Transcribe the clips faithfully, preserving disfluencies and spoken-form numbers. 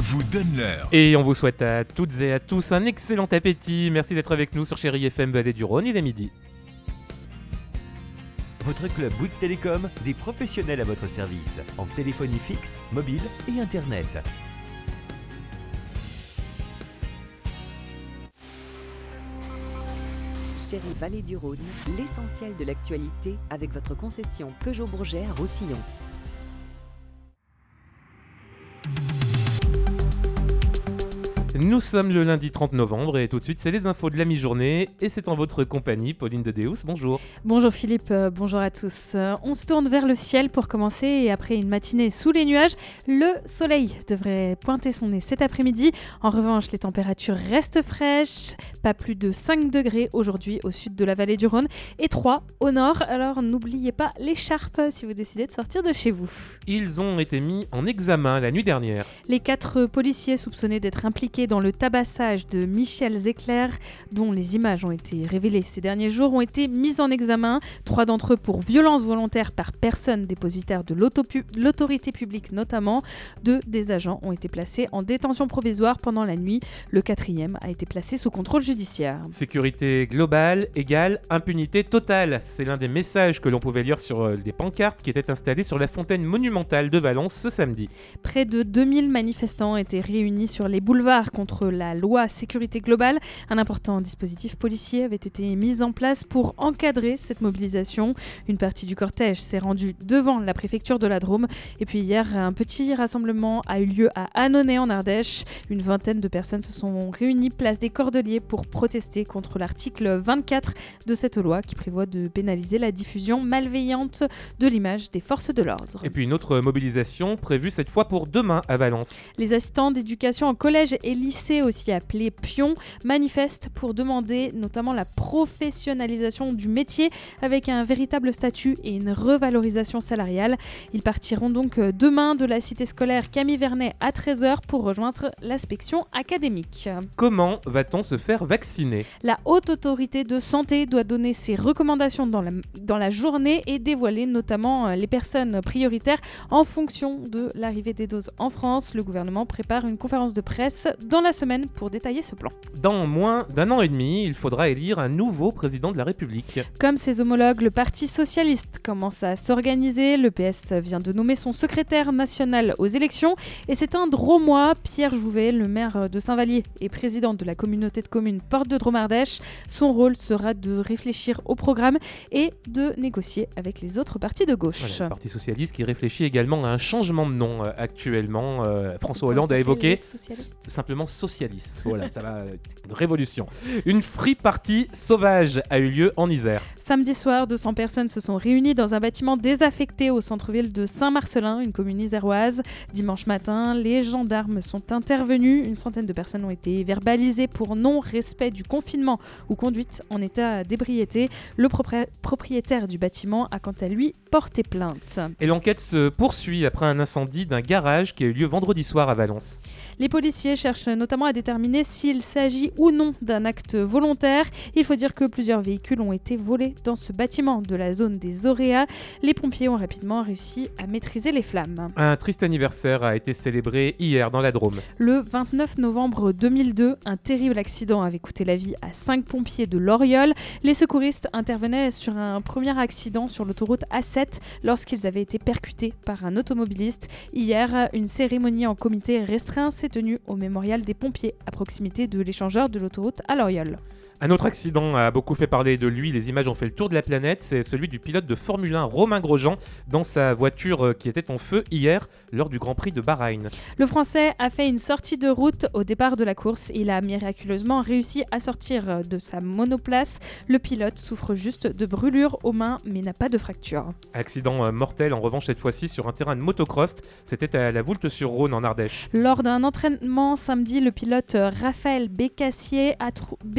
vous donne l'heure. Et on vous souhaite à toutes et à tous un excellent appétit. Merci d'être avec nous sur Chérie F M Vallée du Rhône, il est midi. Votre club Bouygues Télécom, des professionnels à votre service, en téléphonie fixe, mobile et internet. Chérie Vallée du Rhône, l'essentiel de l'actualité avec votre concession Peugeot Bourget à Roussillon. Nous sommes le lundi trente novembre et tout de suite c'est les infos de la mi-journée et c'est en votre compagnie, Pauline de Deus, bonjour. Bonjour Philippe, euh, bonjour à tous. Euh, on se tourne vers le ciel pour commencer et après une matinée sous les nuages, le soleil devrait pointer son nez cet après-midi. En revanche, les températures restent fraîches, pas plus de cinq degrés aujourd'hui au sud de la vallée du Rhône et trois au nord. Alors n'oubliez pas l'écharpe si vous décidez de sortir de chez vous. Ils ont été mis en examen la nuit dernière. Les quatre policiers soupçonnés d'être impliqués dans le tabassage de Michel Zecler, dont les images ont été révélées ces derniers jours, ont été mis en examen. Trois d'entre eux pour violence volontaire par personne dépositaire de l'autopu- l'autorité publique notamment. Deux des agents ont été placés en détention provisoire pendant la nuit. Le quatrième a été placé sous contrôle judiciaire. Sécurité globale égale impunité totale. C'est l'un des messages que l'on pouvait lire sur euh, des pancartes qui étaient installées sur la fontaine monumentale de Valence ce samedi. Près de deux mille manifestants étaient réunis sur les boulevards contre la loi sécurité globale. Un important dispositif policier avait été mis en place pour encadrer cette mobilisation. Une partie du cortège s'est rendue devant la préfecture de la Drôme. Et puis hier, un petit rassemblement a eu lieu à Annonay en Ardèche. Une vingtaine de personnes se sont réunies place des Cordeliers pour protester contre l'article vingt-quatre de cette loi qui prévoit de pénaliser la diffusion malveillante de l'image des forces de l'ordre. Et puis une autre mobilisation prévue cette fois pour demain à Valence. Les assistants d'éducation en collège et lycée, aussi appelés pions, manifestent pour demander notamment la professionnalisation du métier avec un véritable statut et une revalorisation salariale. Ils partiront donc demain de la cité scolaire Camille Vernet à treize heures pour rejoindre l'inspection académique. Comment va-t-on se faire vacciner ? La Haute Autorité de Santé doit donner ses recommandations dans la, dans la journée et dévoiler notamment les personnes prioritaires en fonction de l'arrivée des doses en France. Le gouvernement prépare une conférence de presse dans la semaine pour détailler ce plan. Dans moins d'un an et demi, il faudra élire un nouveau président de la République. Comme ses homologues, le Parti Socialiste commence à s'organiser. Le P S vient de nommer son secrétaire national aux élections et c'est un Drômois, Pierre Jouvet, le maire de Saint-Vallier et président de la communauté de communes Porte de Drôme-Ardèche. Son rôle sera de réfléchir au programme et de négocier avec les autres partis de gauche. Voilà, le Parti Socialiste qui réfléchit également à un changement de nom euh, actuellement. Euh, François Hollande a évoqué s- simplement socialiste. Voilà, ça va, une révolution. Une free party sauvage a eu lieu en Isère. Samedi soir, deux cents personnes se sont réunies dans un bâtiment désaffecté au centre-ville de Saint-Marcellin, une commune iséroise. Dimanche matin, les gendarmes sont intervenus. Une centaine de personnes ont été verbalisées pour non-respect du confinement ou conduite en état d'ébriété. Le propri- propriétaire du bâtiment a quant à lui porté plainte. Et l'enquête se poursuit après un incendie d'un garage qui a eu lieu vendredi soir à Valence. Les policiers cherchent notamment à déterminer s'il s'agit ou non d'un acte volontaire. Il faut dire que plusieurs véhicules ont été volés dans ce bâtiment de la zone des Auréas. Les pompiers ont rapidement réussi à maîtriser les flammes. Un triste anniversaire a été célébré hier dans la Drôme. Le vingt-neuf novembre deux mille deux, un terrible accident avait coûté la vie à cinq pompiers de Loriol. Les secouristes intervenaient sur un premier accident sur l'autoroute A sept lorsqu'ils avaient été percutés par un automobiliste. Hier, une cérémonie en comité restreint s'est tenue au mémorial des pompiers à proximité de l'échangeur de l'autoroute à Loriol. Un autre accident a beaucoup fait parler de lui, les images ont fait le tour de la planète, c'est celui du pilote de Formule un Romain Grosjean dans sa voiture qui était en feu hier lors du Grand Prix de Bahreïn. Le Français a fait une sortie de route au départ de la course. Il a miraculeusement réussi à sortir de sa monoplace. Le pilote souffre juste de brûlures aux mains mais n'a pas de fracture. Accident mortel en revanche cette fois-ci sur un terrain de motocross, c'était à la Voulte-sur-Rhône en Ardèche. Lors d'un entraînement samedi, le pilote Raphaël Bécassier a, trou- Béza-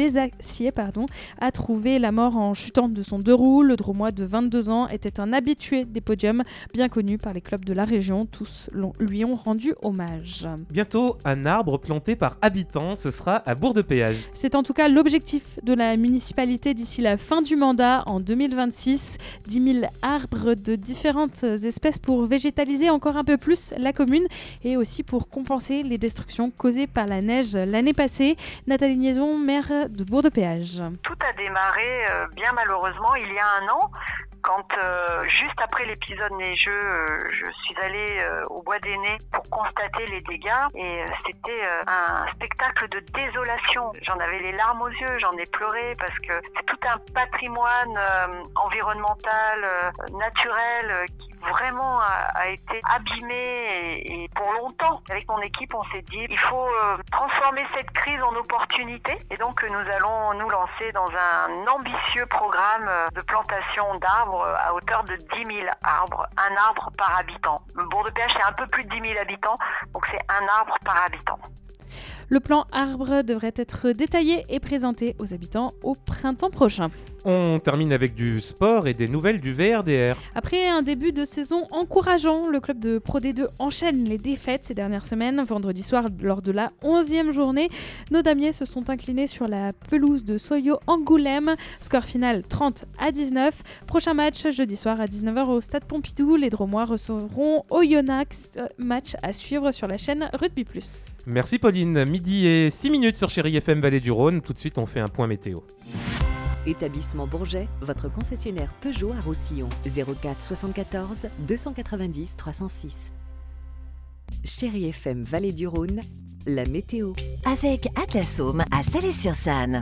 Tissier pardon, a trouvé la mort en chutant de son deux roues. Le Dromois de vingt-deux ans était un habitué des podiums, bien connu par les clubs de la région. Tous lui ont rendu hommage. Bientôt, un arbre planté par habitant, ce sera à Bourg-de-Péage. C'est en tout cas l'objectif de la municipalité d'ici la fin du mandat en deux mille vingt-six. dix mille arbres de différentes espèces pour végétaliser encore un peu plus la commune et aussi pour compenser les destructions causées par la neige l'année passée. Nathalie Niaison, maire de Bourg-de-Péage. Tout a démarré euh, bien malheureusement il y a un an. Quand, euh, juste après l'épisode neigeux, euh, je suis allée euh, au Bois des Nez pour constater les dégâts et euh, c'était euh, un spectacle de désolation. J'en avais les larmes aux yeux, j'en ai pleuré parce que c'est tout un patrimoine euh, environnemental, euh, naturel euh, qui vraiment a, a été abîmé et, et pour longtemps. Avec mon équipe, on s'est dit il faut euh, transformer cette crise en opportunité et donc nous allons nous lancer dans un ambitieux programme euh, de plantation d'arbres à hauteur de dix mille arbres, un arbre par habitant. Bourg-de-Péage, c'est un peu plus de dix mille habitants, donc c'est un arbre par habitant. Le plan arbre devrait être détaillé et présenté aux habitants au printemps prochain. On termine avec du sport et des nouvelles du V R D R. Après un début de saison encourageant, le club de Pro D deux enchaîne les défaites ces dernières semaines. Vendredi soir, lors de la onzième journée, nos damiers se sont inclinés sur la pelouse de Soyo Angoulême. Score final trente à dix-neuf. Prochain match jeudi soir à dix-neuf heures au stade Pompidou. Les Dromois recevront Oyonnax. Match à suivre sur la chaîne Rugby plus. Merci Pauline. Midi et six minutes sur Chérie F M Vallée du Rhône. Tout de suite, on fait un point météo. Établissement Bourget, votre concessionnaire Peugeot à Roussillon. zéro quatre soixante-quatorze deux cent quatre-vingt-dix trois cent six. Chérie F M Vallée du Rhône, la météo. Avec Atlas Home à Salé-sur-Sanne.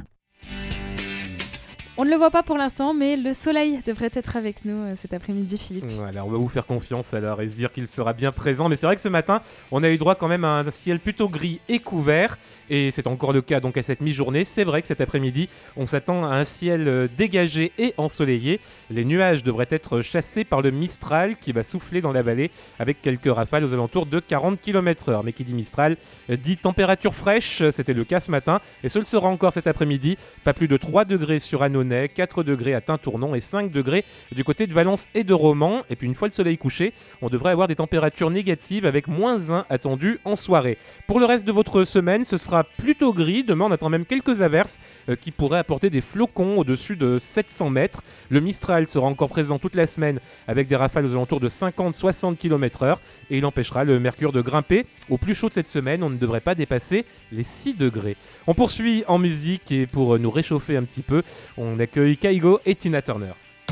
On ne le voit pas pour l'instant, mais le soleil devrait être avec nous euh, cet après-midi, Philippe. Voilà, on va vous faire confiance alors et se dire qu'il sera bien présent. Mais c'est vrai que ce matin, on a eu droit quand même à un ciel plutôt gris et couvert. Et c'est encore le cas donc à cette mi-journée. C'est vrai que cet après-midi, on s'attend à un ciel dégagé et ensoleillé. Les nuages devraient être chassés par le Mistral qui va souffler dans la vallée avec quelques rafales aux alentours de quarante kilomètres heure. Mais qui dit Mistral dit température fraîche. C'était le cas ce matin et ce le sera encore cet après-midi. Pas plus de trois degrés sur Annonay, quatre degrés à Tintournon et cinq degrés du côté de Valence et de Romans. Et puis une fois le soleil couché, on devrait avoir des températures négatives avec moins un attendu en soirée. Pour le reste de votre semaine, ce sera plutôt gris. Demain, on attend même quelques averses euh, qui pourraient apporter des flocons au-dessus de sept cents mètres. Le Mistral sera encore présent toute la semaine avec des rafales aux alentours de cinquante à soixante kilomètres heure et il empêchera le mercure de grimper. Au plus chaud de cette semaine, on ne devrait pas dépasser les six degrés. On poursuit en musique et pour nous réchauffer un petit peu, on accueille Kaigo et Tina Turner.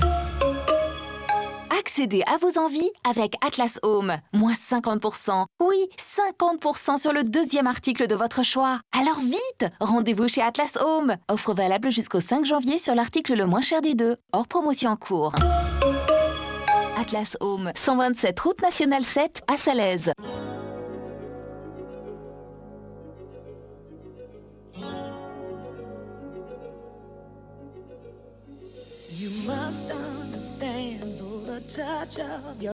Accédez à vos envies avec Atlas Home. Moins cinquante pour cent. Oui, cinquante pour cent sur le deuxième article de votre choix. Alors vite, rendez-vous chez Atlas Home. Offre valable jusqu'au cinq janvier sur l'article le moins cher des deux. Hors promotion en cours. Atlas Home, cent vingt-sept route nationale sept à Salaise. You must understand the touch of your